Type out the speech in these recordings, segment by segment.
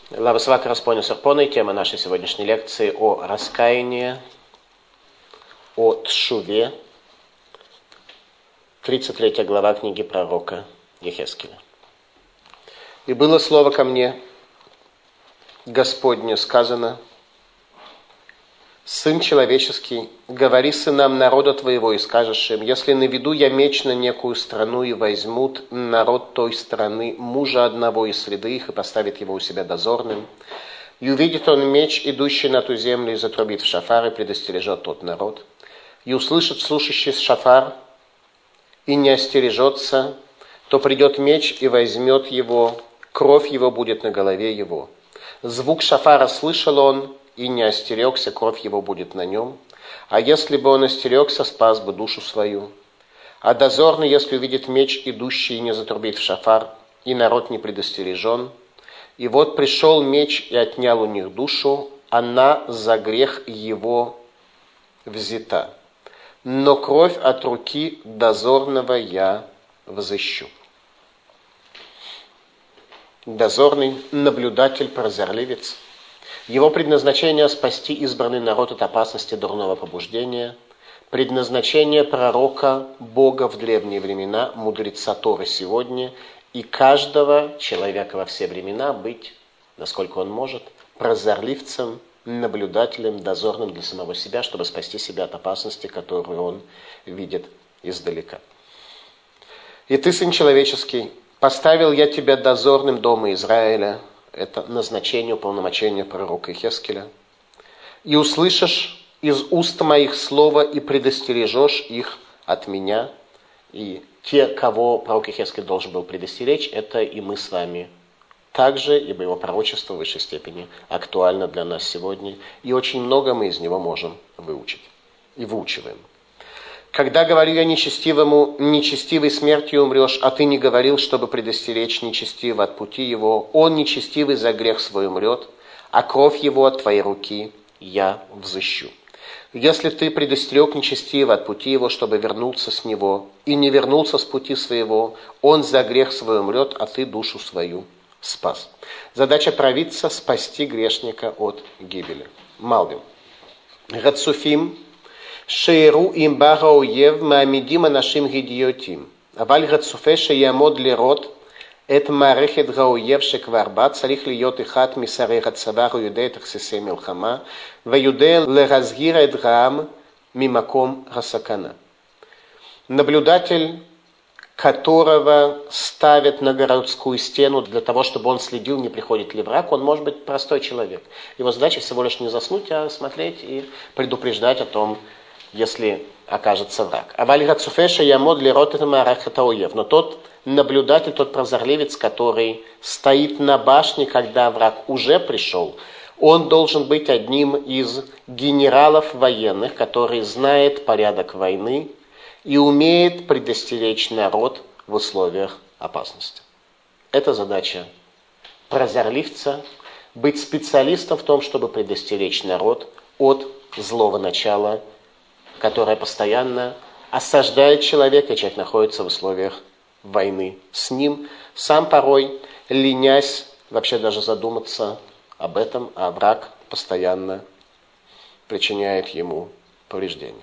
Лавасвака Распони Сарпоной. Тема нашей сегодняшней лекции о раскаянии, о тшуве. 33 глава книги пророка Ехескеля. «И было слово ко мне, Господне сказано: Сын человеческий, говори сынам народа твоего и скажешь им: если наведу я меч на некую страну, и возьмут народ той страны мужа одного из среды их, и поставит его у себя дозорным, и увидит он меч, идущий на ту землю, и затрубит в шафар, и предостережет тот народ, и услышит слушающий шафар, и не остережется, то придет меч и возьмет его, кровь его будет на голове его. Звук шафара слышал он, и не остерегся, кровь его будет на нем. А если бы он остерегся, спас бы душу свою. А дозорный, если увидит меч, идущий, и не затрубит в шафар, и народ не предостережен, и вот пришел меч и отнял у них душу, она за грех его взята. Но кровь от руки дозорного я взыщу». Дозорный, наблюдатель, прозорливец. Его предназначение – спасти избранный народ от опасности дурного побуждения. Предназначение пророка, Бога в древние времена, мудреца Торы сегодня, и каждого человека во все времена быть, насколько он может, прозорливцем, наблюдателем, дозорным для самого себя, чтобы спасти себя от опасности, которую он видит издалека. «И ты, сын человеческий, поставил я тебя дозорным дома Израиля». Это назначение, уполномочение пророка Ехескеля. «И услышишь из уст моих слова, и предостережешь их от меня». И те, кого пророк Ехескель должен был предостеречь, это и мы с вами также, ибо его пророчество в высшей степени актуально для нас сегодня. И очень много мы из него можем выучить. И выучиваем. «Когда говорю я нечестивому: нечестивой смертью умрешь, а ты не говорил, чтобы предостеречь нечестивого от пути его, он нечестивый за грех свой умрет, а кровь его от твоей руки я взыщу. Если ты предостерег нечестивого от пути его, чтобы вернуться с него, и не вернулся с пути своего, он за грех свой умрет, а ты душу свою спас». Задача провидца – спасти грешника от гибели. Малбим. Рацуфим шейру им бага оев маамидим анашим гидиотим. Аваль рацуфе шеямод лерот эт марехет гаоев шекварба царих льет ихат мисарей рацавару юдеет ахсисе милхама ваюдея леразгира эт гаам мимаком расакана. Наблюдатель, которого ставят на городскую стену для того, чтобы он следил, не приходит ли враг, он может быть простой человек. Его задача всего лишь не заснуть, а смотреть и предупреждать о том, если окажется враг. Но тот наблюдатель, тот прозорливец, который стоит на башне, когда враг уже пришел, он должен быть одним из генералов военных, который знает порядок войны и умеет предостеречь народ в условиях опасности. Это задача прозорливца – быть специалистом в том, чтобы предостеречь народ от злого начала, которое постоянно осаждает человека, и человек находится в условиях войны с ним, сам порой ленясь вообще даже задуматься об этом, а враг постоянно причиняет ему повреждения.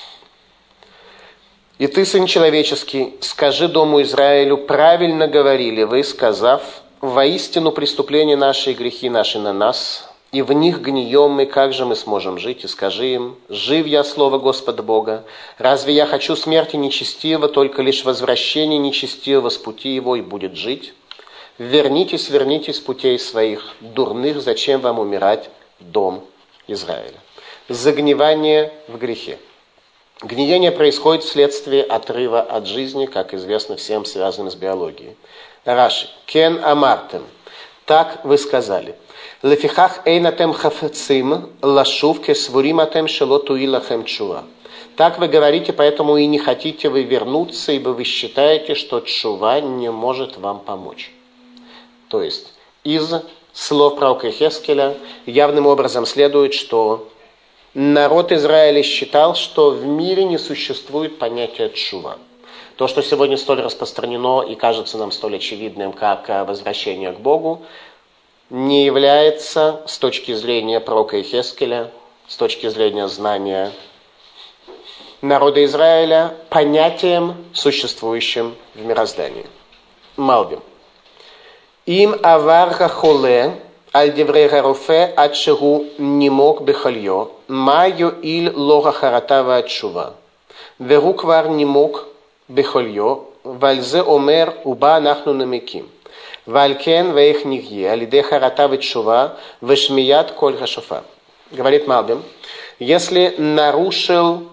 «И ты, сын человеческий, скажи дому Израилю: правильно говорили вы, сказав: воистину преступления наши и грехи наши на нас, и в них гнием мы, как же мы сможем жить? И скажи им: жив я, слово Господа Бога, разве я хочу смерти нечестивого, только лишь возвращение нечестивого с пути его, и будет жить? Вернитесь с путей своих дурных, зачем вам умирать, дом Израиля?» Загнивание в грехе. Гниение происходит вследствие отрыва от жизни, как известно всем, связанным с биологией. Раши. Кен амартем. Так вы сказали. Лефихах эйнатем хафцим лашув кесвурим атем шелоту илахем чува. Так вы говорите, поэтому и не хотите вы вернуться, ибо вы считаете, что чува не может вам помочь. То есть из слов пророка Ехескеля явным образом следует, что народ Израиля считал, что в мире не существует понятия тшува. То, что сегодня столь распространено и кажется нам столь очевидным, как возвращение к Богу, не является с точки зрения пророка Иехескеля, с точки зрения знания народа Израиля, понятием, существующим в мироздании. Малбим. Им авар холе аль деврей харофе ад шегу нимок бехальо ма йоиль ло хахарата ваатшува והוא כבר נימוק בחוליו, ועל זה אומר, ובה אנחנו נמקים. ועל כן, ואיך נחיה, על ידי חרטה ותשובה, ושמיעת קול השופר. Говорит Малбим, если нарушил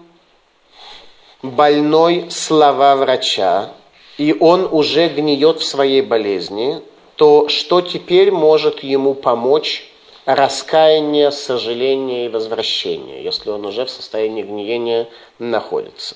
больной слова врача, и он уже гниет в своей болезни, то что теперь может ему помочь раскаяние, сожаление и возвращение, если он уже в состоянии гниения находится?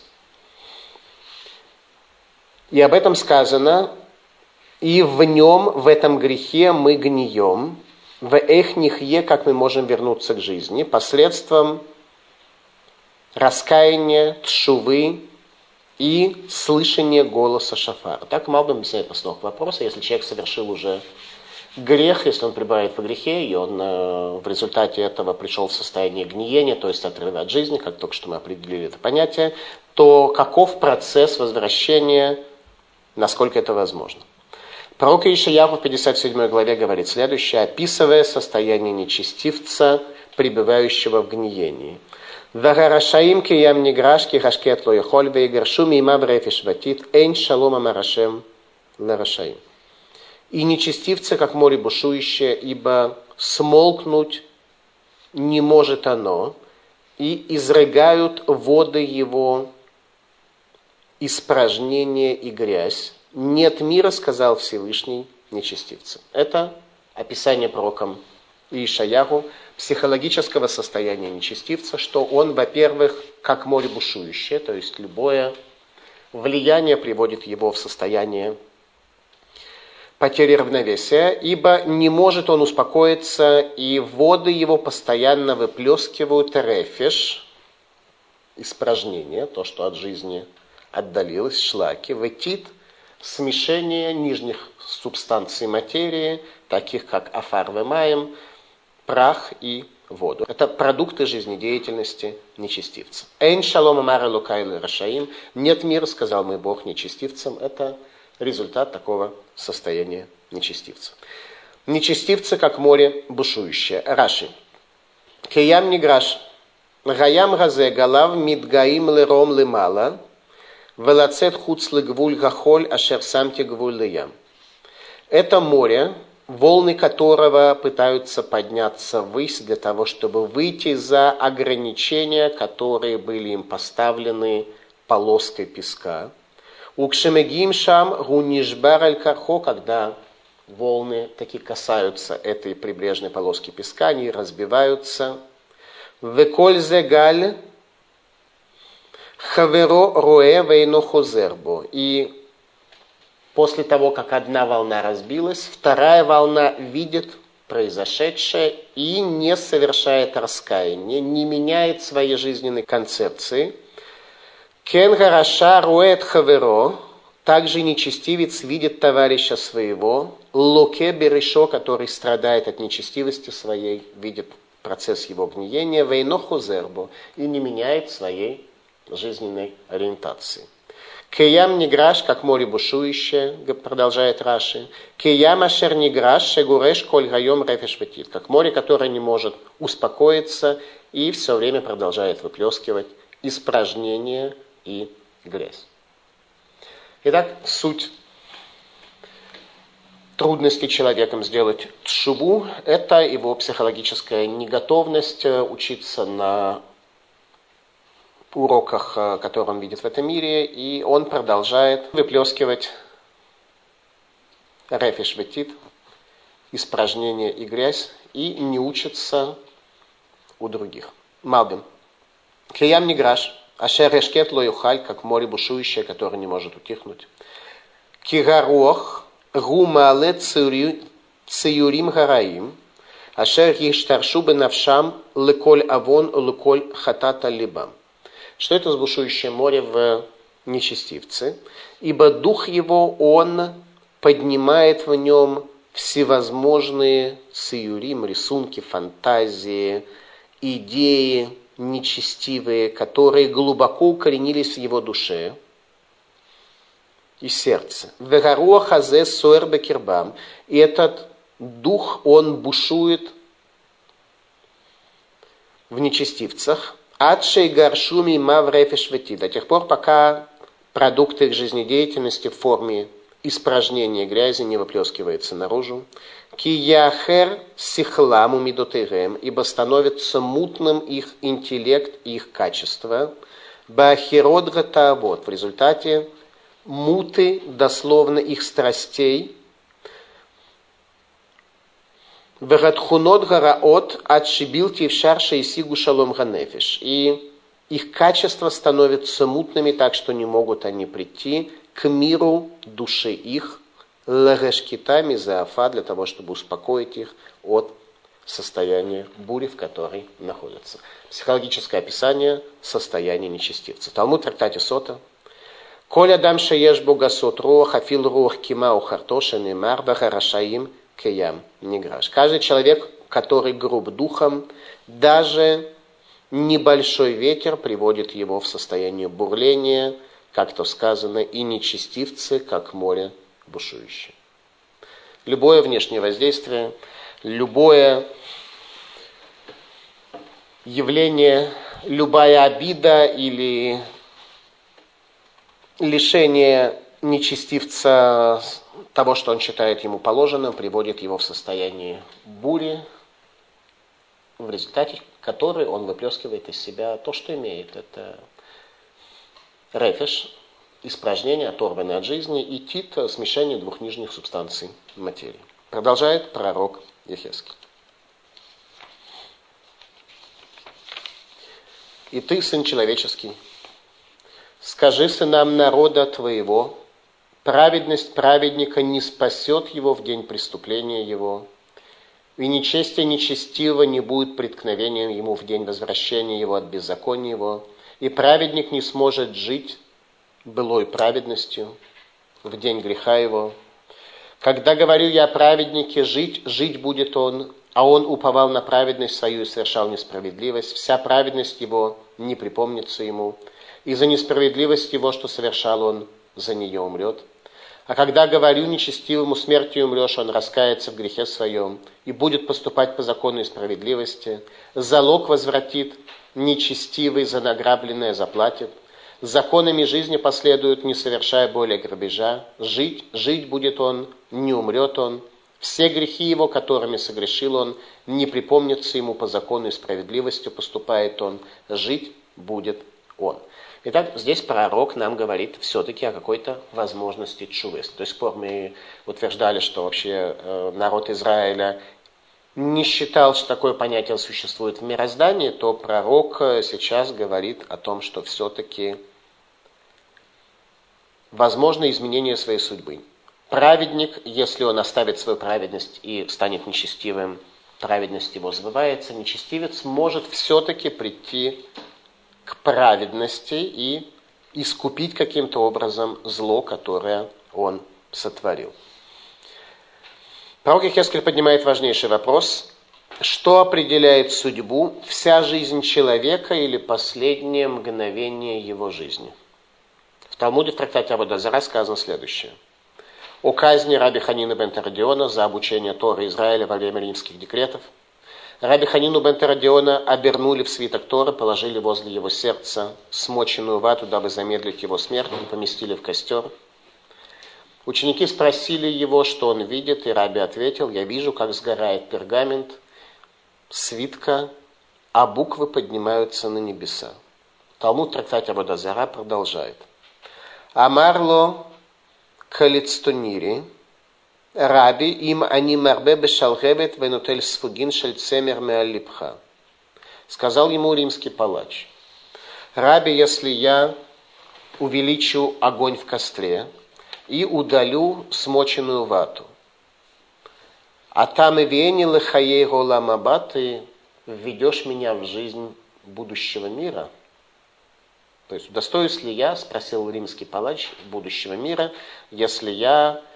И об этом сказано, и в нем, в этом грехе мы гнием, в эхнихе, как мы можем вернуться к жизни, посредством раскаяния, тшувы и слышания голоса шафара. Так Малбим объясняет основу вопроса, если человек совершил уже грех, если он пребывает в грехе, и он в результате этого пришел в состояние гниения, то есть отрыва от жизни, как только что мы определили это понятие, то каков процесс возвращения, насколько это возможно? Пророк Ишаяху в 57 главе говорит следующее, описывая состояние нечестивца, пребывающего в гниении. «Вагарашаим киям ниграш кихашкет ло яхоль вейгаршу мима брефиш ватит эйн шалом амарашем ларашаим». И нечестивцы, как море бушующее, ибо смолкнуть не может оно, и изрыгают воды его испражнение и грязь. Нет мира, сказал Всевышний нечестивцам. Это описание пророком Ишаяху психологического состояния нечестивца, что он, во-первых, как море бушующее, то есть любое влияние приводит его в состояние потери равновесия, ибо не может он успокоиться, и воды его постоянно выплескивают рефиш, испражнение, то, что от жизни отдалилось, шлаки, ватит, смешение нижних субстанций материи, таких как афар вемаем, прах и воду. Это продукты жизнедеятельности нечестивца. Эйн шалом амар элокай лерашаим. Нет мира, сказал мой Бог нечестивцам. Это результат такого состояния нечестивца. Нечестивцы, как море бушующее. Раши. Киям ниграш. Гаям газе галав мидгаим лером лемала. Велацет хуц легвуль гахоль ашер самте гвуль леям. Это море, волны которого пытаются подняться ввысь для того, чтобы выйти за ограничения, которые были им поставлены полоской песка. Укшемегим шам гунишбар аль кархо, когда волны таки касаются этой прибрежной полоски песка, они разбиваются. Веколь зегаль хаверо роэ вейно хозербо. И после того, как одна волна разбилась, вторая волна видит произошедшее и не совершает раскаяния, не меняет своей жизненной концепции. Кен гараша роэт хаверо, также нечестивец видит товарища своего, локе берешо, который страдает от нечестивости своей, видит процесс его гниения, вейно хозербо, и не меняет своей жизненной ориентации. Киям ниграш, как море бушующее, продолжает Раши. Киям ашер ниграш, шегуреш коль гайом рефеш ветит. Как море, которое не может успокоиться и все время продолжает выплескивать испражнения и грязь. Итак, суть трудности человеком сделать тшуву – это его психологическая неготовность учиться на уроках, которые он видит в этом мире, и он продолжает выплескивать рефиш ветит, испражнения и грязь, и не учится у других. Малбим. Киям ниграш, ашер эшкет ло юхаль, как море бушующее, которое не может утихнуть. Кигаруах гумале циюрим гараим, ашер ештаршу бенавшам леколь авон леколь хатата либам. Что это за бушующее море в нечестивце? Ибо дух его, он поднимает в нем всевозможные циюрим, рисунки, фантазии, идеи нечестивые, которые глубоко укоренились в его душе и сердце. Вегаруах азе соэр бекирбам. И этот дух, он бушует в нечестивцах. Адшей гаршуми маврефешвети. До тех пор, пока продукт их жизнедеятельности в форме испражнения грязи не выплескивается наружу. Кияхер сихламу мидотырем, ибо становится мутным их интеллект и их качество. Бахирод гатавод, в результате муты, дословно их страстей. Вегатхунот гараот отшибилти в шарше и сигу шалом ганефиш. И их качества становятся мутными, так что не могут они прийти к миру души их, лагашкитами заафа, для того, чтобы успокоить их от состояния бури, в которой находятся. Психологическое описание состояния нечестивца. Талмуд в трактате Сота. Коля дам шееш богасот руах, афил руах кима ухартоша немар вахарашаим кеям неграш. Каждый человек, который груб духом, даже небольшой ветер приводит его в состояние бурления, как то сказано, и нечестивцы, как море бушующее. Любое внешнее воздействие, любое явление, любая обида или лишение нечестивца того, что он считает ему положенным, приводит его в состояние бури, в результате которой он выплескивает из себя то, что имеет. Это рефеш, испражнение, оторванное от жизни, и тит, смешение двух нижних субстанций материи. Продолжает пророк Ехескель. И ты, сын человеческий, скажи сынам народа твоего, праведность праведника не спасет его в день преступления его, и нечестие нечестивого не будет преткновением ему в день возвращения его от беззакония его, и праведник не сможет жить былой праведностью в день греха его. Когда говорю я о праведнике, жить будет он, а он уповал на праведность свою и совершал несправедливость, вся праведность его не припомнится ему, и за несправедливость его, что совершал он, за нее умрет. А когда говорю нечестивому, смертью умрешь, он раскается в грехе своем и будет поступать по закону и справедливости, залог возвратит, нечестивый за награбленное заплатит, законами жизни последует, не совершая более грабежа, жить будет он, не умрет он, все грехи его, которыми согрешил он, не припомнятся ему по закону и справедливости, поступает он, жить будет он. Итак, здесь пророк нам говорит все-таки о какой-то возможности тшувы. До сих пор мы утверждали, что вообще народ Израиля не считал, что такое понятие существует в мироздании, то пророк сейчас говорит о том, что все-таки возможно изменение своей судьбы. Праведник, если он оставит свою праведность и станет нечестивым, праведность его забывается, нечестивец может все-таки прийти к праведности и искупить каким-то образом зло, которое он сотворил. Пророк Ехескель поднимает важнейший вопрос: что определяет судьбу, вся жизнь человека или последнее мгновение его жизни? В Талмуде в трактате Авода Зара сказано следующее: о казни раби Ханина бен Терадиона за обучение Торы Израиля во время римских декретов. Раби Ханину бен Терадиона обернули в свиток Торы, положили возле его сердца смоченную вату, дабы замедлить его смерть, и поместили в костер. Ученики спросили его, что он видит, и раби ответил: я вижу, как сгорает пергамент свитка, а буквы поднимаются на небеса. Талмуд в трактате Авода Зара продолжает: Амарло калицтонири Раби им они марбе бешалгебет венутель сфугин шельцемер меалипха. Сказал ему римский палач: Раби, если я увеличу огонь в костре и удалю смоченную вату, а там и вени лехаей голамаба, ты введешь меня в жизнь будущего мира? То есть, удостоюсь ли я, спросил римский палач, будущего мира, если я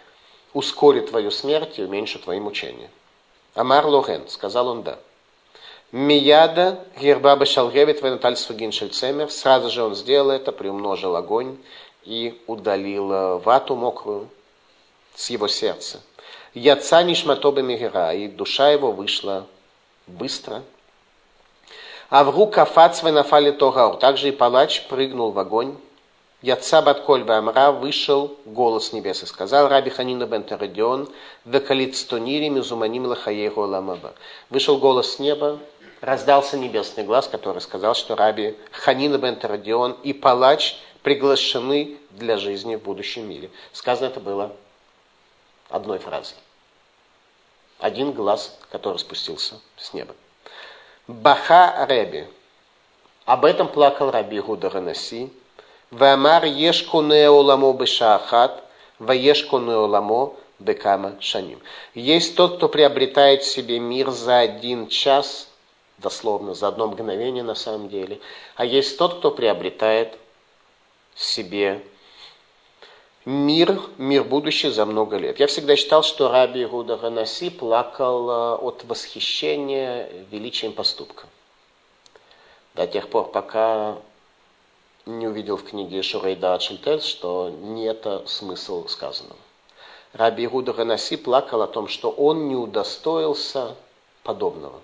ускорит твою смерть и уменьшит твои мучения. Амар Лорен, сказал он да. Мияда гербаба шалгевит венаталь сугин шельцемер. Сразу же он сделал это, приумножил огонь и удалил вату мокрую с его сердца. Яца нишматобе мегера, и душа его вышла быстро. Авру кафац венафали тогаур. Также и палач прыгнул в огонь. Яца батколь вамра, вышел голос небес и сказал: Раби Ханина бен Терадион, векалит стонири мизуманим лахаеру ламаба. Вышел голос с неба, раздался небесный глаз, который сказал, что Раби Ханина бен Терадион и палач приглашены для жизни в будущем мире. Сказано это было одной фразой. Один глаз, который спустился с неба. Баха Реби. Об этом плакал Раби Иуда Ранаси. Вамар ешку неоламо бешаахат, ваешку неоламо бекама шаним. Есть тот, кто приобретает себе мир за 1 час, дословно, за одно мгновение на самом деле. А есть тот, кто приобретает себе мир будущий за много лет. Я всегда считал, что Раби Иуда Ранаси плакал от восхищения величием поступка. До тех пор, пока не увидел в книге Шурейда Ачельтес, что не это смысл сказанного. Раби Иуда Ранаси плакал о том, что он не удостоился подобного.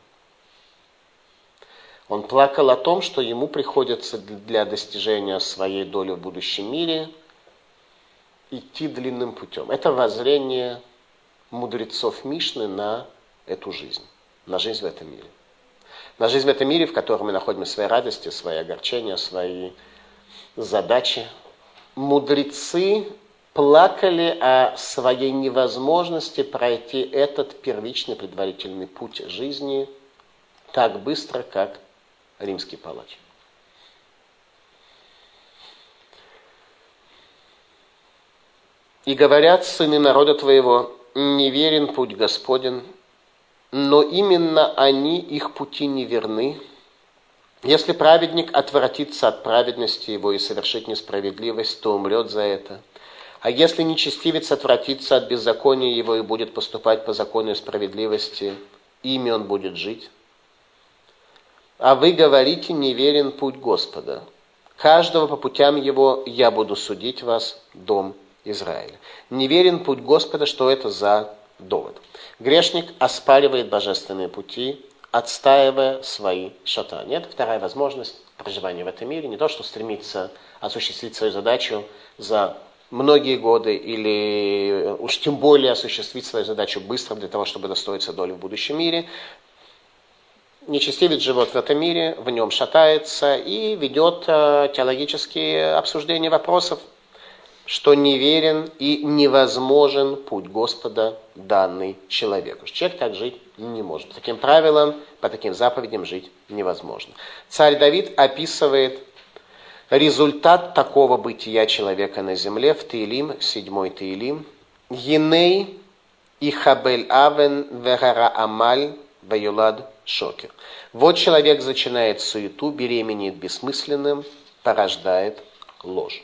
Он плакал о том, что ему приходится для достижения своей доли в будущем мире идти длинным путем. Это воззрение мудрецов Мишны на эту жизнь, на жизнь в этом мире. На жизнь в этом мире, в котором мы находим свои радости, свои огорчения, свои задачи. Мудрецы плакали о своей невозможности пройти этот первичный предварительный путь жизни так быстро, как римский палач. И говорят сыны народа твоего: неверен путь Господен, но именно они, их пути неверны. Если праведник отвратится от праведности его и совершит несправедливость, то умрет за это. А если нечестивец отвратится от беззакония его и будет поступать по закону и справедливости, ими он будет жить. А вы говорите: неверен путь Господа. Каждого по путям его я буду судить вас, дом Израиля. Неверен путь Господа, что это за довод? Грешник оспаривает божественные пути, отстаивая свои шатания. Это вторая возможность проживания в этом мире. Не то, что стремится осуществить свою задачу за многие годы, или уж тем более осуществить свою задачу быстро для того, чтобы достоиться доли в будущем мире. Нечестивец живет в этом мире, в нем шатается и ведет теологические обсуждения вопросов, что неверен и невозможен путь Господа, данный человеку. Человек так жить не может. По таким правилам, по таким заповедям жить невозможно. Царь Давид описывает результат такого бытия человека на земле в Теилим, 7 Теилим. «Еней и хабель авен вегара амаль ваюлад шокер». Вот человек зачинает суету, беременеет бессмысленным, порождает ложь.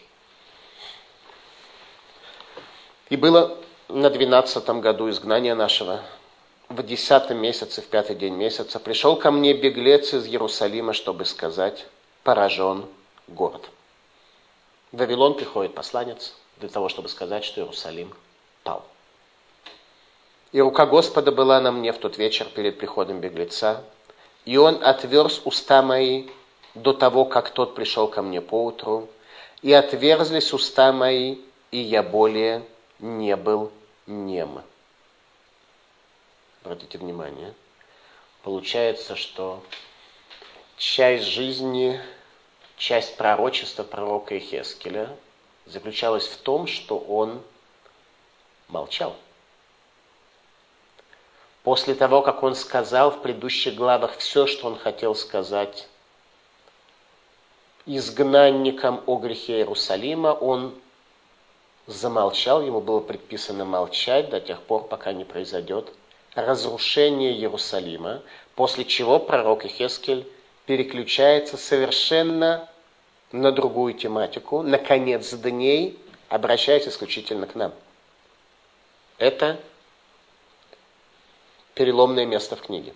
И было на 12-м году изгнания нашего, в 10-м месяце, в 5-й день месяца, пришел ко мне беглец из Иерусалима, чтобы сказать: поражен город. В Вавилон приходит посланец для того, чтобы сказать, что Иерусалим пал. И рука Господа была на мне в тот вечер перед приходом беглеца, и он отверз уста мои до того, как тот пришел ко мне поутру, и отверзлись уста мои, и я более не был нем. Обратите внимание, получается, что часть жизни, часть пророчества пророка Иехескеля заключалась в том, что он молчал. После того, как он сказал в предыдущих главах все, что он хотел сказать изгнанникам о грехе Иерусалима, он замолчал, ему было предписано молчать до тех пор, пока не произойдет разрушение Иерусалима, после чего пророк Иехескель переключается совершенно на другую тематику, на конец дней, обращаясь исключительно к нам. Это переломное место в книге.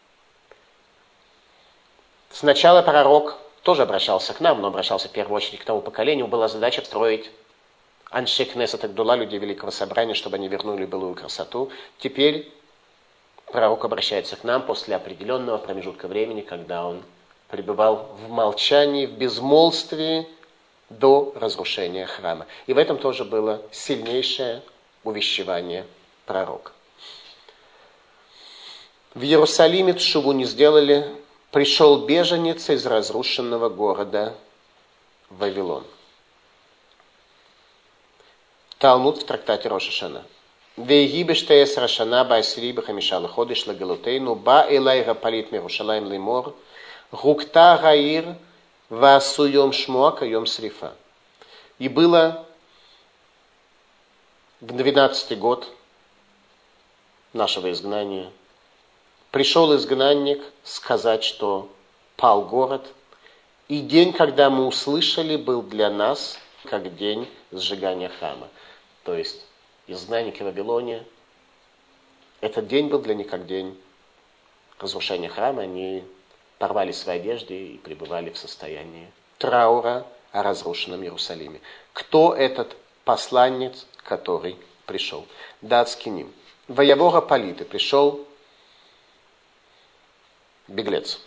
Сначала пророк тоже обращался к нам, но обращался в первую очередь к тому поколению. Была задача строить Аншей Кнесет Агдула, людей Великого Собрания, чтобы они вернули былую красоту. Теперь пророк обращается к нам после определенного промежутка времени, когда он пребывал в молчании, в безмолвстве до разрушения храма. И в этом тоже было сильнейшее увещевание пророка. В Иерусалиме тшуву не сделали, пришел беженец из разрушенного города Вавилон. Талмуд в трактате Рош ха-Шана. Вейги бештеес рашана баасри бхамишал ходиш лагалутейну ба элай гапалит мирушалаим лимор гукта гаир васуем шмуака йом срифа. И было в 12-й год нашего изгнания. Пришел изгнанник сказать, что пал город. И день, когда мы услышали, был для нас как день сжигания храма. То есть изгнанники в Вавилоне, этот день был для них как день разрушения храма. Они порвали свои одежды и пребывали в состоянии траура о разрушенном Иерусалиме. Кто этот посланец, который пришел? Датскиним. Воявора Политы пришел беглец.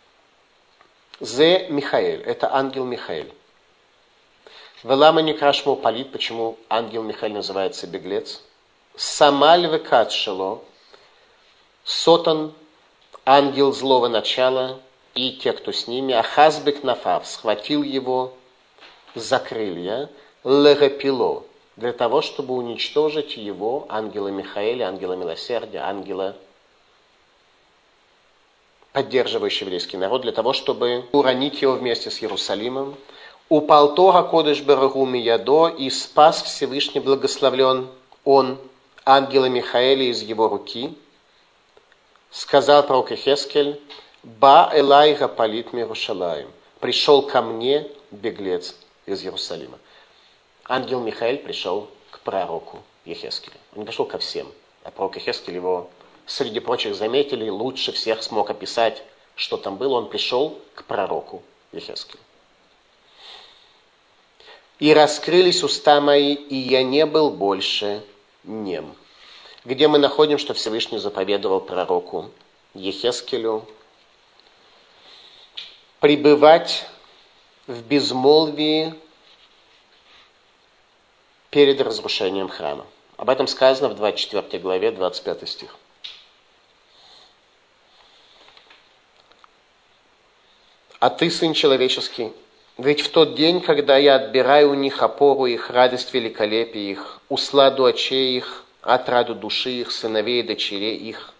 Зе Михаэль, это ангел Михаэль. Велама Некрашмо Полит, почему ангел Михаэль называется беглец? Самаль векатшело, Сотан, ангел злого начала, и те, кто с ними, Ахазбек Нафав, схватил его за крылья, Легапило, для того, чтобы уничтожить его, ангела Михаэля, ангела милосердия, ангела, поддерживающий еврейский народ, для того, чтобы уронить его вместе с Иерусалимом. Упал Тора Кодыш Барагу Миядо, и спас Всевышний, благословлен он, ангела Михаэля из его руки. Сказал пророк Ихескель: Ба элай гапалит мирушалаим. Пришел ко мне беглец из Иерусалима. Ангел Михаэль пришел к пророку Ихескелю. Он не пришел ко всем, а пророк Ихескель его среди прочих заметили, лучше всех смог описать, что там было. Он пришел к пророку Ихескелю. И раскрылись уста мои, и я не был больше нем. Где мы находим, что Всевышний заповедовал пророку Ехескелю пребывать в безмолвии перед разрушением храма. Об этом сказано в 24 главе, 25 стих. А ты, сын человеческий, ведь в тот день, когда я отбираю у них опору их, радость великолепия их, усладу очей их, отраду души их, сыновей и дочерей их.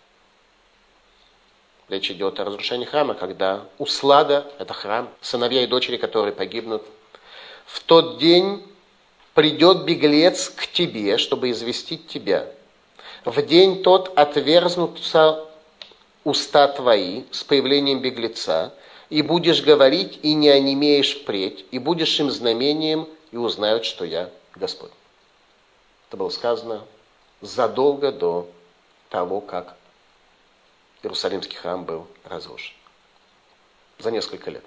Речь идет о разрушении храма, когда услада – это храм, сыновья и дочери, которые погибнут. В тот день придет беглец к тебе, чтобы известить тебя. В день тот отверзнутся уста твои с появлением беглеца, и будешь говорить, и не онемеешь впредь, и будешь им знамением, и узнают, что я Господь. Это было сказано задолго до того, как Иерусалимский храм был разрушен. За несколько лет.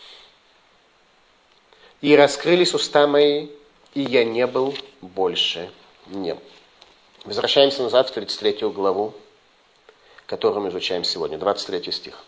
И раскрылись уста мои, и я не был больше нем. Возвращаемся назад в 33 главу, которую мы изучаем сегодня, 23 стих.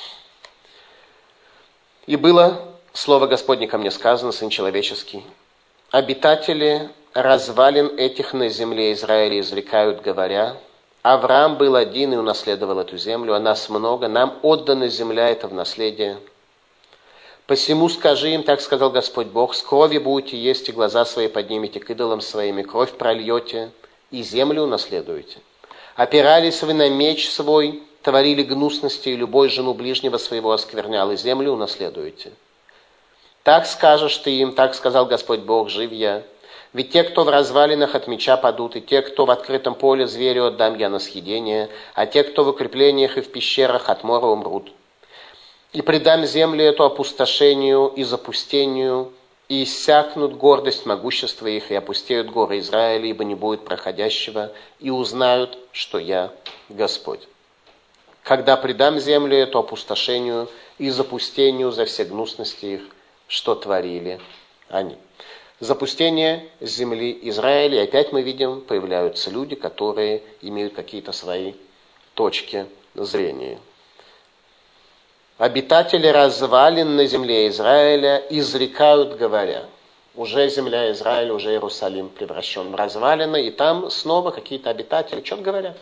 И было слово Господне ко мне сказано, сын человеческий, обитатели развалин этих на земле Израиля изрекают, говоря: Авраам был один и унаследовал эту землю, а нас много, нам отдана земля эта в наследие. Посему скажи им, так сказал Господь Бог, с крови будете есть, и глаза свои поднимете к идолам своими, кровь прольете, и землю унаследуете. Опирались вы на меч свой, творили гнусности, и любой жену ближнего своего осквернял, и землю унаследуете. Так скажешь ты им, так сказал Господь Бог, жив я. Ведь те, кто в развалинах от меча падут, и те, кто в открытом поле зверю отдам я на съедение, а те, кто в укреплениях и в пещерах от мора умрут. И предам землю эту опустошению и запустению, и иссякнут гордость, могущество их, и опустеют горы Израиля, ибо не будет проходящего, и узнают, что я Господь. Когда предам землю эту опустошению и запустению за все гнусности их, что творили они». Запустение земли Израиля, и опять мы видим, появляются люди, которые имеют какие-то свои точки зрения. Обитатели развалин на земле Израиля изрекают, говоря: уже земля Израиля, уже Иерусалим превращен в развалины, и там снова какие-то обитатели что-то говорят.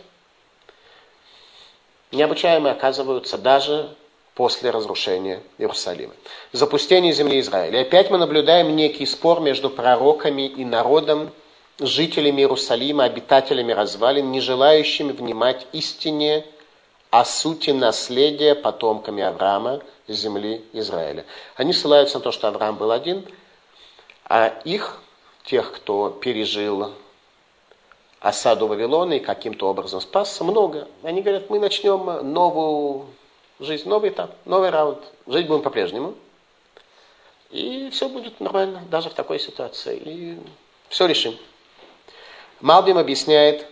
Необучаемые оказываются даже после разрушения Иерусалима. Запустение земли Израиля. И опять мы наблюдаем некий спор между пророками и народом, жителями Иерусалима, обитателями развалин, не желающими внимать истине о сути наследия потомками Авраама земли Израиля. Они ссылаются на то, что Авраам был один, а их, тех, кто пережил осаду Вавилона и каким-то образом спасся, много. Они говорят: мы начнем новую жизнь, новый этап, новый раунд. Жить будем по-прежнему. И все будет нормально, даже в такой ситуации. И все решим. Малбим объясняет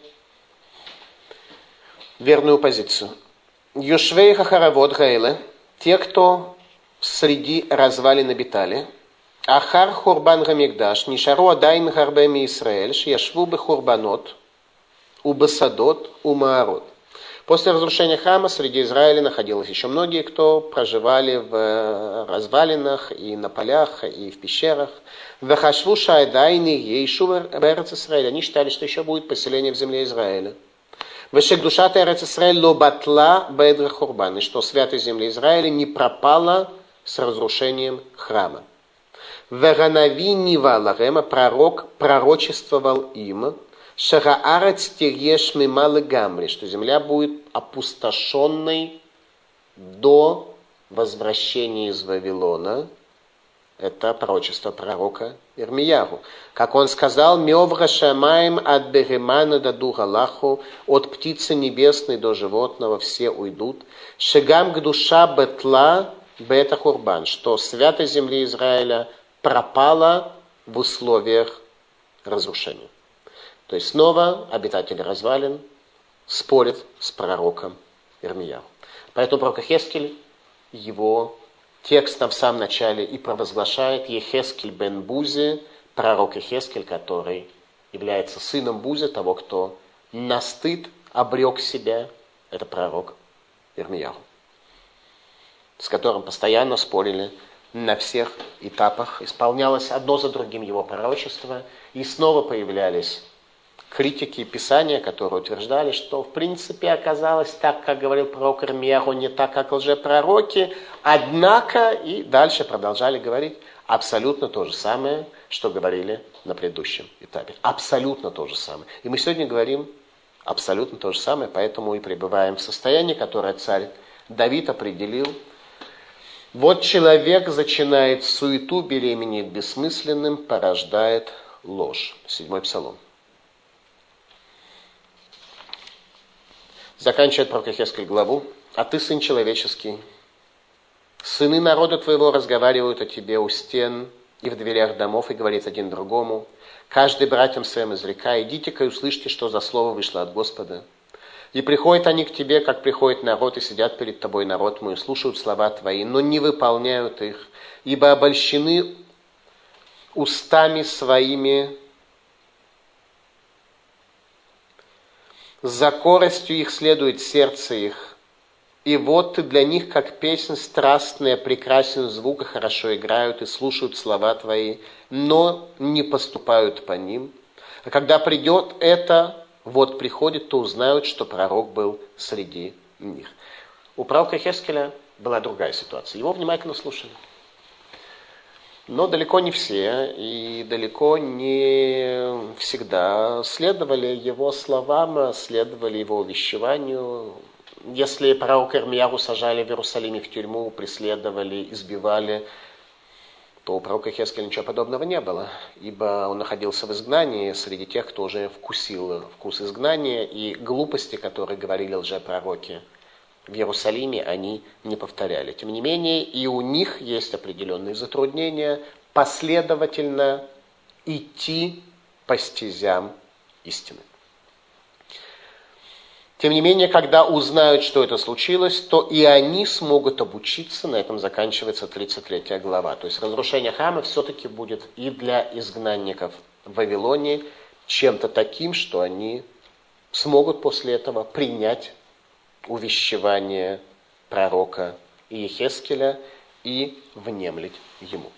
верную позицию. Юшвей хахаравод гаэле, те, кто среди развалин обитали, ахар хурбан гамигдаш, нишару адайн гарбеми Исраэль, шияшву бы хурбанот, убасадот, умаарот. После разрушения храма среди Израиля находилось еще многие, кто проживали в развалинах и на полях, и в пещерах. Вахашву шайдайни ейшу в Израиль. Они считали, что еще будет поселение в земле Израиля. Вешек душат Эрец Исраэль ло батла бедра хурбан, и что святость земли Израиля не пропала с разрушением храма. Веранави ниваларема, пророк пророчествовал им, шагаарец тиреш мималы гамри, что земля будет опустошенной до возвращения из Вавилона. Это пророчество пророка Ирмияру. Как он сказал: «Мевра шамаем от беремана до дугалаху, от птицы небесной до животного все уйдут. Шегам к душа бетла бета хурбан», что святость земли Израиля пропала в условиях разрушения. То есть снова обитатели развалин спорят с пророком Ирмияру. Поэтому пророк Йехескель, его текстом в самом начале и провозглашает Йехескель бен Бузи, пророк Йехескель, который является сыном Бузи, того, кто на стыд обрек себя, это пророк Ирмияру, с которым постоянно спорили на всех этапах. Исполнялось одно за другим его пророчество, и снова появлялись критики Писания, которые утверждали, что в принципе оказалось так, как говорил пророк Ирмияру, не так, как лжепророки, однако и дальше продолжали говорить абсолютно то же самое, что говорили на предыдущем этапе. Абсолютно то же самое. И мы сегодня говорим абсолютно то же самое, поэтому и пребываем в состоянии, которое царь Давид определил. Вот человек зачинает суету, беременеет бессмысленным, порождает ложь. 7-й Псалом. Заканчивает пророк Йехескель главу: «А ты, сын человеческий, сыны народа твоего разговаривают о тебе у стен и в дверях домов, и говорит один другому, каждый братьям своим изрекая: идите-ка и услышьте, что за слово вышло от Господа. И приходят они к тебе, как приходит народ, и сидят перед тобой народ мой, слушают слова твои, но не выполняют их, ибо обольщены устами своими, за коростью их следует сердце их, и вот ты для них, как песнь страстная, прекрасен звук, и хорошо играют, и слушают слова твои, но не поступают по ним. А когда придет это, вот приходит, то узнают, что пророк был среди них». У пророка Йехескеля была другая ситуация. Его внимательно слушали. Но далеко не все и далеко не всегда следовали его словам, следовали его увещеванию. Если пророка Ирмияру сажали в Иерусалиме в тюрьму, преследовали, избивали, то у пророка Йехескеля ничего подобного не было, ибо он находился в изгнании среди тех, кто уже вкусил вкус изгнания, и глупости, которые говорили лжепророки в Иерусалиме, они не повторяли. Тем не менее, и у них есть определенные затруднения последовательно идти по стезям истины. Тем не менее, когда узнают, что это случилось, то и они смогут обучиться, на этом заканчивается 33 глава. То есть разрушение храма все-таки будет и для изгнанников в Вавилоне чем-то таким, что они смогут после этого принять увещевание пророка Иехескеля и внемлить ему.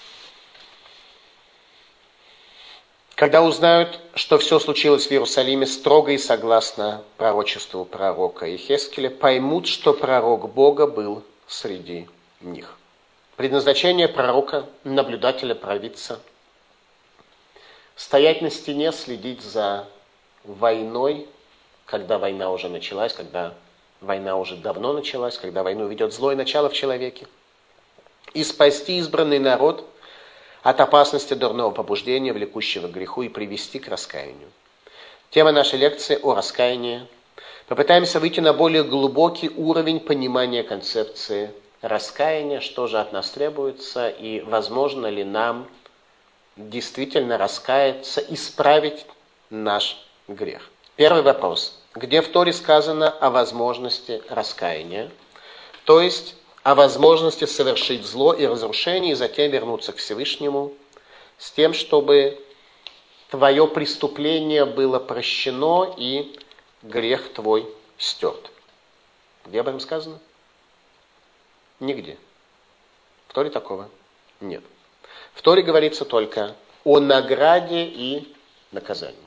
Когда узнают, что все случилось в Иерусалиме строго и согласно пророчеству пророка Иехескеля, поймут, что пророк Бога был среди них. Предназначение пророка, наблюдателя, провидца – стоять на стене, следить за войной, когда война уже началась, когда война уже давно началась, когда войну ведет злое начало в человеке, и спасти избранный народ от опасности дурного побуждения, влекущего к греху, и привести к раскаянию. Тема нашей лекции о раскаянии. Попытаемся выйти на более глубокий уровень понимания концепции раскаяния, что же от нас требуется, и возможно ли нам действительно раскаяться, исправить наш грех. Первый вопрос. Где в Торе сказано о возможности раскаяния? То есть о возможности совершить зло и разрушение, и затем вернуться к Всевышнему, с тем, чтобы твое преступление было прощено и грех твой стерт. Где об этом сказано? Нигде. В Торе такого нет. В Торе говорится только о награде и наказании.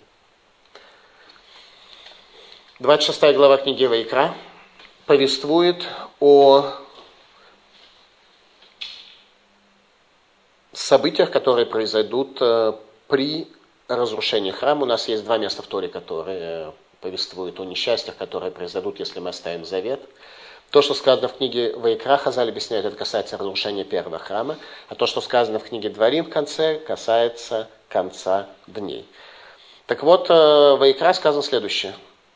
26 глава книги Ваикра повествует о событиях, которые произойдут при разрушении храма. У нас есть два места в Торе, которые повествуют о несчастьях, которые произойдут, если мы оставим завет. То, что сказано в книге Ваикра, Хазаль объясняет, это касается разрушения первого храма, а то, что сказано в книге Дворим в конце, касается конца дней. Так вот, в Ваикра сказано следующее.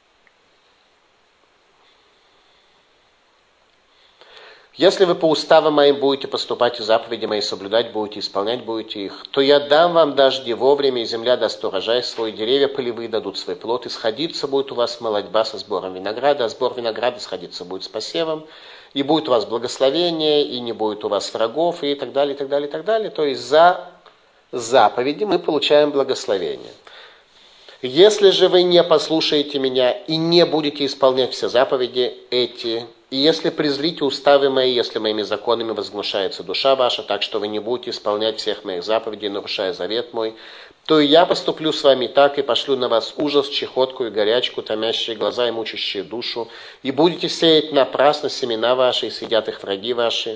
Если вы по уставам моим будете поступать и заповеди мои соблюдать, будете исполнять, будете их, то я дам вам дожди вовремя, и земля даст урожай свой, деревья полевые дадут свой плод, и сходиться будет у вас молодьба со сбором винограда, а сбор винограда сходиться будет с посевом, и будет у вас благословение, и не будет у вас врагов, и так далее, и так далее, и так далее. То есть за заповеди мы получаем благословение. Если же вы не послушаете меня и не будете исполнять все заповеди эти, и если презрите уставы мои, если моими законами возгнушается душа ваша, так что вы не будете исполнять всех моих заповедей, нарушая завет мой, то и я поступлю с вами так, и пошлю на вас ужас, чехотку и горячку, томящие глаза и мучащие душу, и будете сеять напрасно семена ваши, и съедят их враги ваши.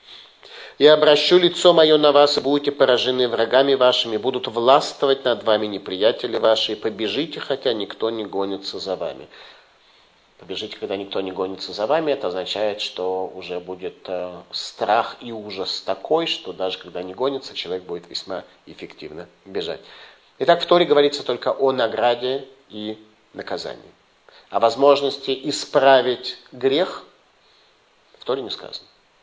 Я обращу лицо мое на вас, и будете поражены врагами вашими, будут властвовать над вами неприятели ваши, и побежите, хотя никто не гонится за вами. Побежите, когда никто не гонится за вами, это означает, что уже будет страх и ужас такой, что даже когда не гонится, человек будет весьма эффективно бежать. Итак, в Торе говорится только о награде и наказании. О возможности исправить грех в Торе не сказано.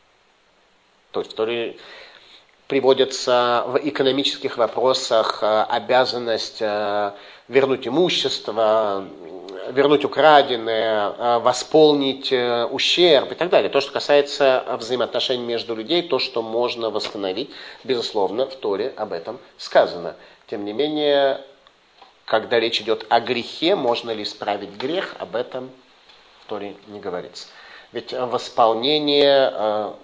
То есть в Торе приводится в экономических вопросах обязанность вернуть имущество, вернуть украденное, восполнить ущерб и так далее. То, что касается взаимоотношений между людьми, то, что можно восстановить, безусловно, в Торе об этом сказано. Тем не менее, когда речь идет о грехе, можно ли исправить грех, об этом в Торе не говорится. Ведь восполнение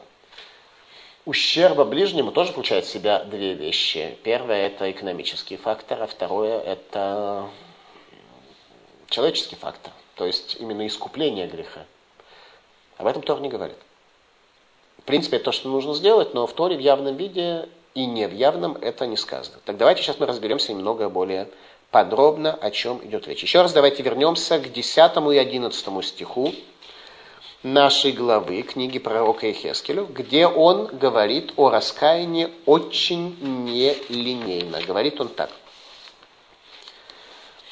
ущерба ближнему тоже включает в себя две вещи. Первое – это экономический фактор, а второе – это человеческий фактор, то есть именно искупление греха. Об этом Тора не говорит. В принципе, это то, что нужно сделать, но в Торе в явном виде и не в явном это не сказано. Так давайте сейчас мы разберемся немного более подробно, о чем идет речь. Еще раз давайте вернемся к 10 и 11 стиху нашей главы, книги пророка Иехескеля, где он говорит о раскаянии очень нелинейно. Говорит он так.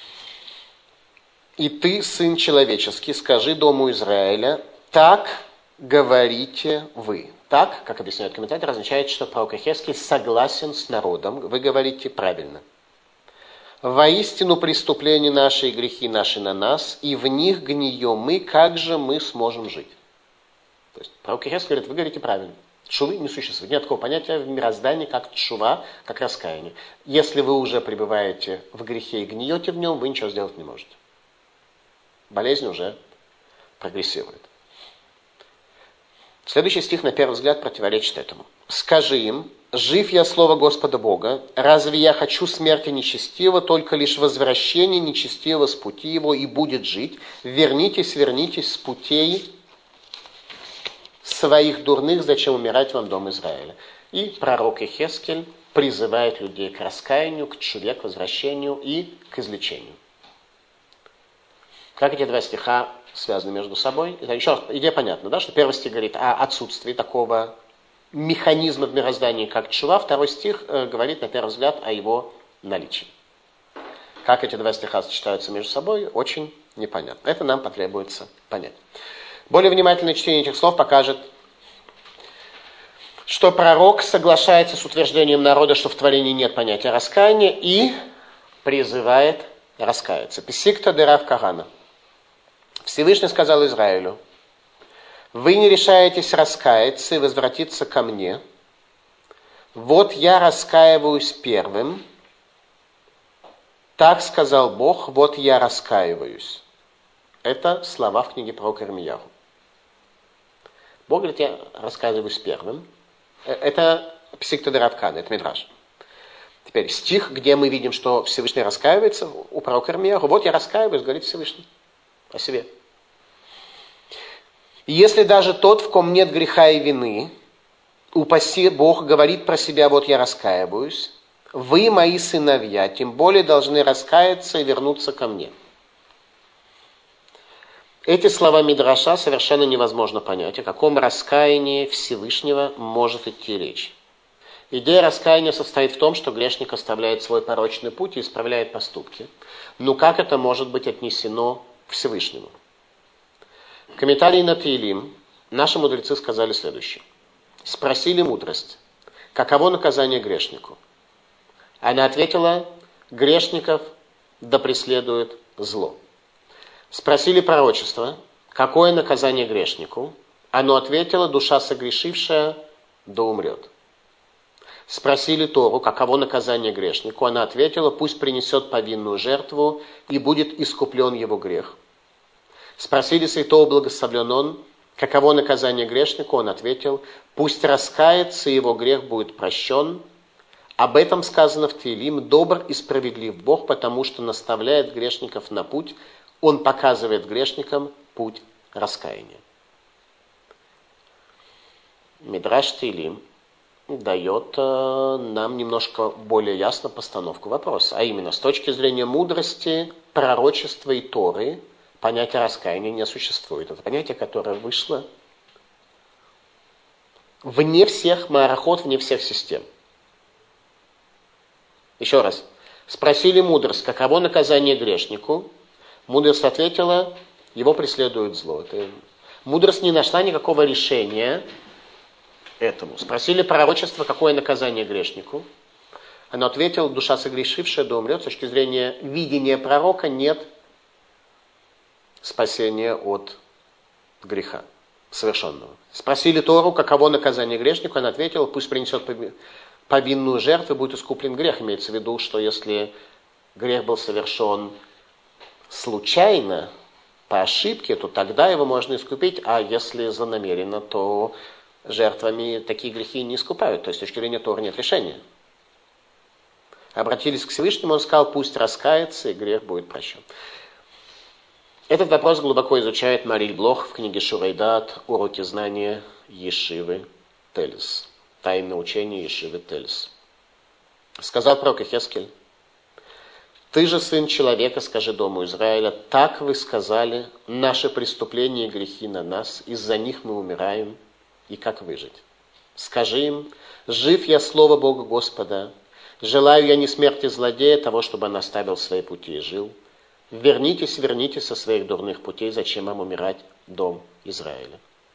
«И ты, сын человеческий, скажи дому Израиля, так говорите вы. Так, как объясняют комментаторы, означает, что пророк Ихескель согласен с народом. Вы говорите правильно. Воистину преступления наши и грехи наши на нас, и в них гнием мы, как же мы сможем жить? То есть пророк Ихескель говорит, вы говорите правильно. Тшувы не существует. Нет такого понятия в мироздании, как тшува, как раскаяние. Если вы уже пребываете в грехе и гниете в нем, вы ничего сделать не можете. Болезнь уже прогрессирует. Следующий стих, на первый взгляд, противоречит этому. «Скажи им, жив я слово Господа Бога, разве я хочу смерти нечестивого, только лишь возвращение нечестивого с пути его и будет жить. Вернитесь с путей своих дурных, зачем умирать вам, дом Израиля». И пророк Ихескель призывает людей к раскаянию, к тшуве, к возвращению и к излечению. Как эти два стиха связаны между собой? Еще раз, идея понятна, да? Что первый стих говорит о отсутствии такого механизма в мироздании, как тшува. Второй стих говорит, на первый взгляд, о его наличии. Как эти два стиха сочетаются между собой, очень непонятно. Это нам потребуется понять. Более внимательное чтение этих слов покажет, что пророк соглашается с утверждением народа, что в творении нет понятия раскаяния, и призывает раскаяться. Песикта де Рав Кагана. Всевышний сказал Израилю: «Вы не решаетесь раскаяться и возвратиться ко мне. Вот я раскаиваюсь первым. Так сказал Бог, вот я раскаиваюсь». Это слова в книге пророка Ирмияху. Бог говорит, я раскаиваюсь первым. Это Песикта де Рав Кагана, это Мидраш. Теперь стих, где мы видим, что Всевышний раскаивается, у пророка Ирмияху. Вот я раскаиваюсь, говорит Всевышний о себе. Если даже тот, в ком нет греха и вины, упаси Бог, говорит про себя, вот я раскаиваюсь, вы, мои сыновья, тем более должны раскаяться и вернуться ко мне. Эти слова Мидраша совершенно невозможно понять, о каком раскаянии Всевышнего может идти речь. Идея раскаяния состоит в том, что грешник оставляет свой порочный путь и исправляет поступки. Но как это может быть отнесено к Всевышнему? В комментарии на Теилим наши мудрецы сказали следующее. Спросили мудрость, каково наказание грешнику? Она ответила, грешников да преследует зло. Спросили пророчество, какое наказание грешнику? Оно ответило, душа согрешившая да умрет. Спросили Тору, каково наказание грешнику? Она ответила, пусть принесет повинную жертву и будет искуплен его грех. Спросили святого, благословлен он, каково наказание грешнику? Он ответил, пусть раскается, его грех будет прощен. Об этом сказано в Теилим, добр и справедлив Бог, потому что наставляет грешников на путь, Он показывает грешникам путь раскаяния. Мидраш Теилим дает нам немножко более ясно постановку вопроса. А именно, с точки зрения мудрости, пророчества и Торы, понятие раскаяния не существует. Это понятие, которое вышло вне всех маарахот, вне всех систем. Еще раз. Спросили мудрость, каково наказание грешнику? Мудрость ответила, его преследует зло. Мудрость не нашла никакого решения этому. Спросили пророчество, какое наказание грешнику? Оно ответило, душа согрешившая да умрет. С точки зрения видения пророка нет спасения от греха совершенного. Спросили Тору, каково наказание грешнику? Она ответила, пусть принесет повинную жертву и будет искуплен грех. Имеется в виду, что если грех был совершен случайно, по ошибке, то тогда его можно искупить, а если злонамеренно, то жертвами такие грехи не искупают. То есть с точки зрения Торы нет решения. Обратились к Всевышнему, он сказал, пусть раскается, и грех будет прощен. Этот вопрос глубоко изучает Мариль Блох в книге Шурейдат «Уроки знания Ешивы Тельс». Тайное учение Ешивы Тельс. Сказал пророк Ихескель, «Ты же, сын человека, скажи дому Израиля, так вы сказали, наши преступления и грехи на нас, из-за них мы умираем, и как выжить? Скажи им, жив я слово Бога Господа, желаю я не смерти злодея, того, чтобы он оставил свои пути и жил. Вернитесь со своих дурных путей, зачем вам умирать, дом Израиля?»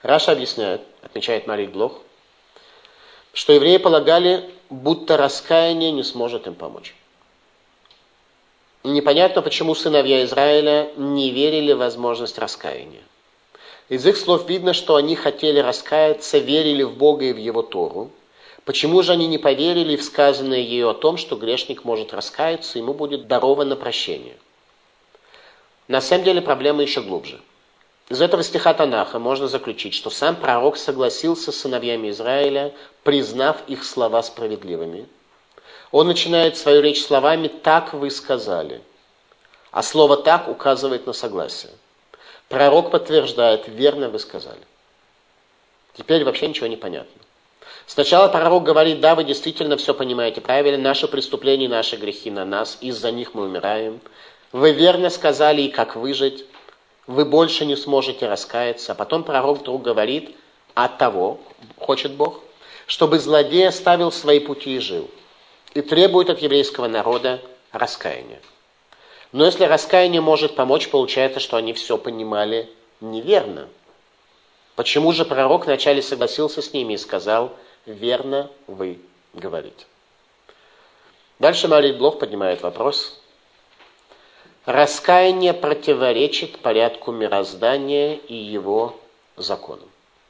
Раша объясняет, отмечает Марик Блох, что евреи полагали, будто раскаяние не сможет им помочь. Непонятно, почему сыновья Израиля не верили в возможность раскаяния. Из их слов видно, что они хотели раскаяться, верили в Бога и в Его Тору. Почему же они не поверили в сказанное ею о том, что грешник может раскаяться, ему будет даровано прощение? На самом деле проблема еще глубже. Из этого стиха Танаха можно заключить, что сам пророк согласился с сыновьями Израиля, признав их слова справедливыми. Он начинает свою речь словами «так вы сказали», а слово «так» указывает на согласие. Пророк подтверждает «верно вы сказали». Теперь вообще ничего не понятно. Сначала пророк говорит, да, вы действительно все понимаете правильно, наши преступления, наши грехи на нас, из-за них мы умираем. Вы верно сказали, и как выжить, вы больше не сможете раскаяться. А потом пророк вдруг говорит, от того, хочет Бог, чтобы злодей оставил свои пути и жил. И требует от еврейского народа раскаяния. Но если раскаяние может помочь, получается, что они все понимали неверно. Почему же пророк вначале согласился с ними и сказал, верно вы говорите? Дальше Марик Блох поднимает вопрос. Раскаяние противоречит порядку мироздания и его законам.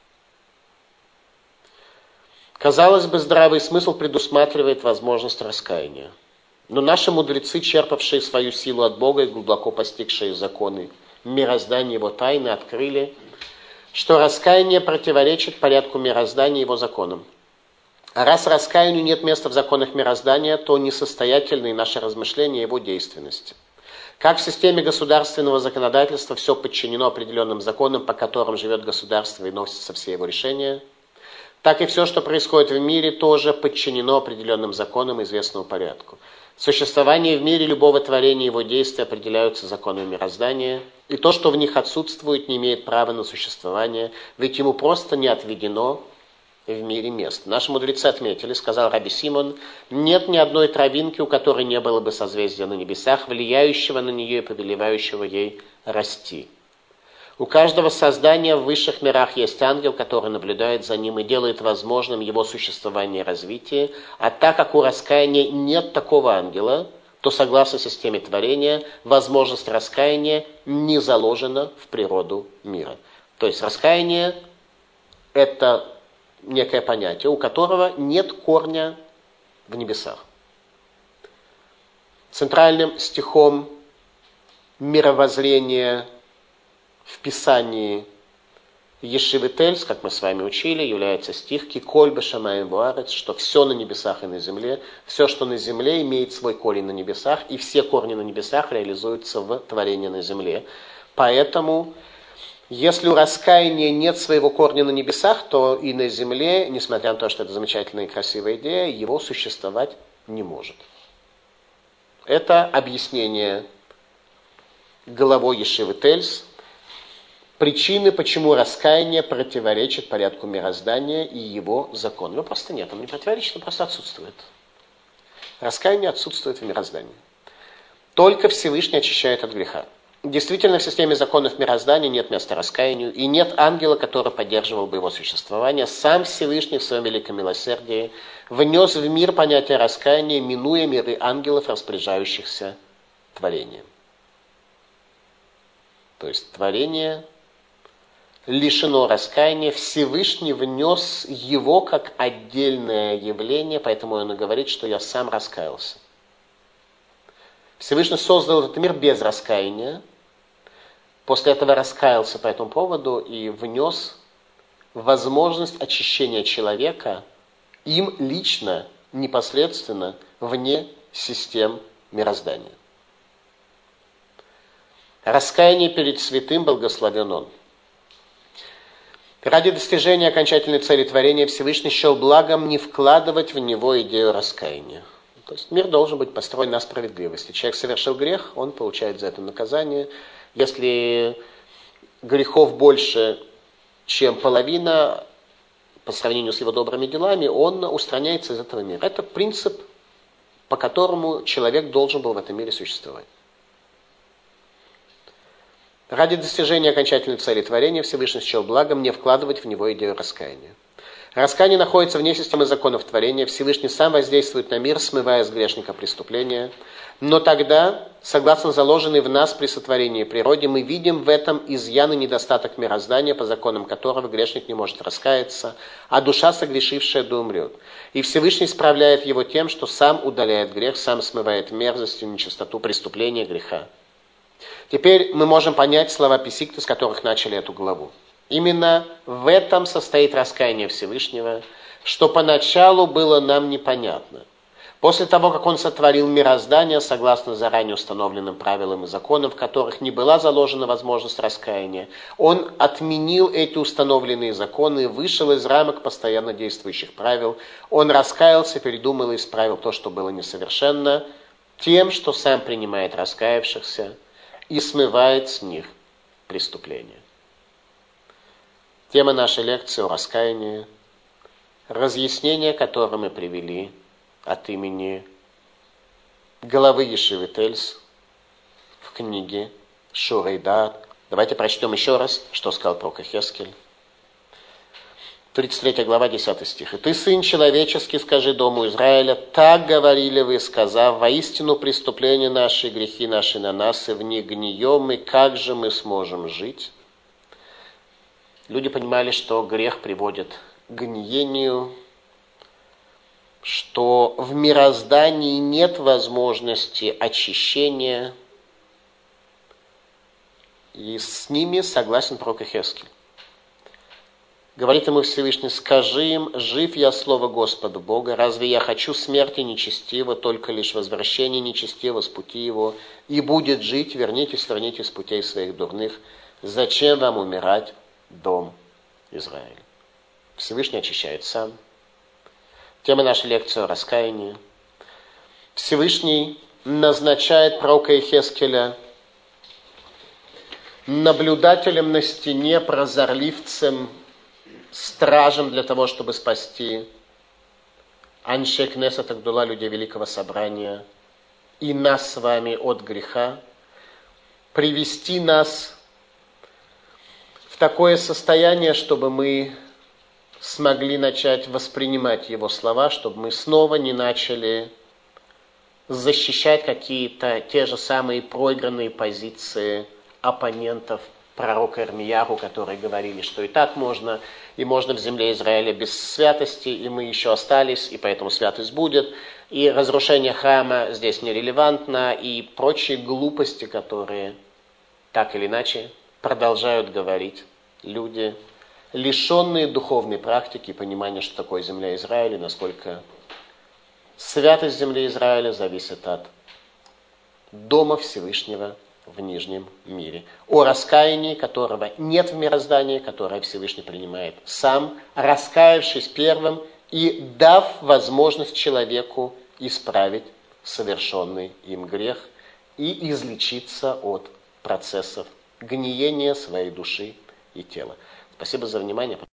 Казалось бы, здравый смысл предусматривает возможность раскаяния. Но наши мудрецы, черпавшие свою силу от Бога и глубоко постигшие законы мироздания его тайны, открыли, что раскаяние противоречит порядку мироздания и его законам. А раз раскаянию нет места в законах мироздания, то несостоятельны наши размышления о его действенности. Как в системе государственного законодательства все подчинено определенным законам, по которым живет государство и носятся все его решения, так и все, что происходит в мире, тоже подчинено определенным законам известному порядку. Существование в мире любого творения и его действия определяются законами мироздания, и то, что в них отсутствует, не имеет права на существование, ведь ему просто не отведено в мире мест. Наши мудрецы отметили, сказал Раби Симон, нет ни одной травинки, у которой не было бы созвездия на небесах, влияющего на нее и повелевающего ей расти. У каждого создания в высших мирах есть ангел, который наблюдает за ним и делает возможным его существование и развитие. А так как у раскаяния нет такого ангела, то, согласно системе творения, возможность раскаяния не заложена в природу мира. То есть раскаяние – это некое понятие, у которого нет корня в небесах. Центральным стихом мировоззрения в Писании Ешивы Тельс, как мы с вами учили, является стих «Киколь бешамаем вуарец», что все на небесах и на земле, все, что на земле, имеет свой корень на небесах, и все корни на небесах реализуются в творении на земле. Поэтому, если у раскаяния нет своего корня на небесах, то и на земле, несмотря на то, что это замечательная и красивая идея, его существовать не может. Это объяснение главой Ешивы Тельс, причины, почему раскаяние противоречит порядку мироздания и его закону. Его просто нет, оно не противоречит, оно просто отсутствует. Раскаяние отсутствует в мироздании. Только Всевышний очищает от греха. Действительно, в системе законов мироздания нет места раскаянию, и нет ангела, который поддерживал бы его существование. Сам Всевышний в своем великом милосердии внес в мир понятие раскаяния, минуя миры ангелов, распоряжающихся творением. То есть творение лишено раскаяния, Всевышний внес его как отдельное явление, поэтому он и говорит, что я сам раскаялся. Всевышний создал этот мир без раскаяния, после этого раскаялся по этому поводу и внес возможность очищения человека им лично, непосредственно, вне систем мироздания. Раскаяние перед святым благословен он. Ради достижения окончательной цели творения Всевышний счел благом не вкладывать в него идею раскаяния. То есть мир должен быть построен на справедливости. Человек совершил грех, он получает за это наказание. Если грехов больше, чем половина, по сравнению с его добрыми делами, он устраняется из этого мира. Это принцип, по которому человек должен был в этом мире существовать. Ради достижения окончательной цели творения Всевышний счел благом не вкладывать в него идею раскаяния. Раскаяние находится вне системы законов творения. Всевышний сам воздействует на мир, смывая с грешника преступления. Но тогда, согласно заложенной в нас при сотворении природе, мы видим в этом изъян и недостаток мироздания, по законам которого грешник не может раскаяться, а душа, согрешившая, да умрет. И Всевышний исправляет его тем, что сам удаляет грех, сам смывает мерзость и нечистоту преступления, греха. Теперь мы можем понять слова Песикта, с которых начали эту главу. Именно в этом состоит раскаяние Всевышнего, что поначалу было нам непонятно. После того, как Он сотворил мироздание, согласно заранее установленным правилам и законам, в которых не была заложена возможность раскаяния, Он отменил эти установленные законы, вышел из рамок постоянно действующих правил. Он раскаялся, передумал и исправил то, что было несовершенно, тем, что сам принимает раскаявшихся и смывает с них преступления. Тема нашей лекции о раскаянии, разъяснение, которое мы привели от имени главы Ешивы Тельс в книге Шурей Даат. Давайте прочтем еще раз, что сказал пророк Йехескель. 33 глава, 10 стих. «И ты, сын человеческий, скажи дому Израиля, так говорили вы, сказав, воистину преступления наши, грехи наши на нас, и в них гнием, и как же мы сможем жить?» Люди понимали, что грех приводит к гниению, что в мироздании нет возможности очищения, и с ними согласен пророк Йехескель. Говорит ему Всевышний: «Скажи им, жив я слово Господа Бога, разве я хочу смерти нечестивого, только лишь возвращение нечестивого с пути его, и будет жить, вернитесь с путей своих дурных, зачем вам умирать, дом Израиля?» Всевышний очищает сам. Тема нашей лекции о раскаянии. Всевышний назначает пророка Йехескеля наблюдателем на стене, прозорливцем, стражем для того, чтобы спасти Аншей Кнесет Агдула, людей Великого Собрания, и нас с вами от греха, привести нас в такое состояние, чтобы мы смогли начать воспринимать его слова, чтобы мы снова не начали защищать какие-то те же самые проигранные позиции оппонентов пророка Ирмияху, которые говорили, что и так можно, и можно в земле Израиля без святости, и мы еще остались, и поэтому святость будет, и разрушение храма здесь нерелевантно, и прочие глупости, которые так или иначе продолжают говорить люди, лишенные духовной практики и понимания, что такое земля Израиля, насколько святость земли Израиля зависит от Дома Всевышнего в Нижнем мире, о раскаянии которого нет в мироздании, которое Всевышний принимает сам, раскаявшись первым и дав возможность человеку исправить совершенный им грех и излечиться от процессов гниения своей души и тела. Спасибо за внимание.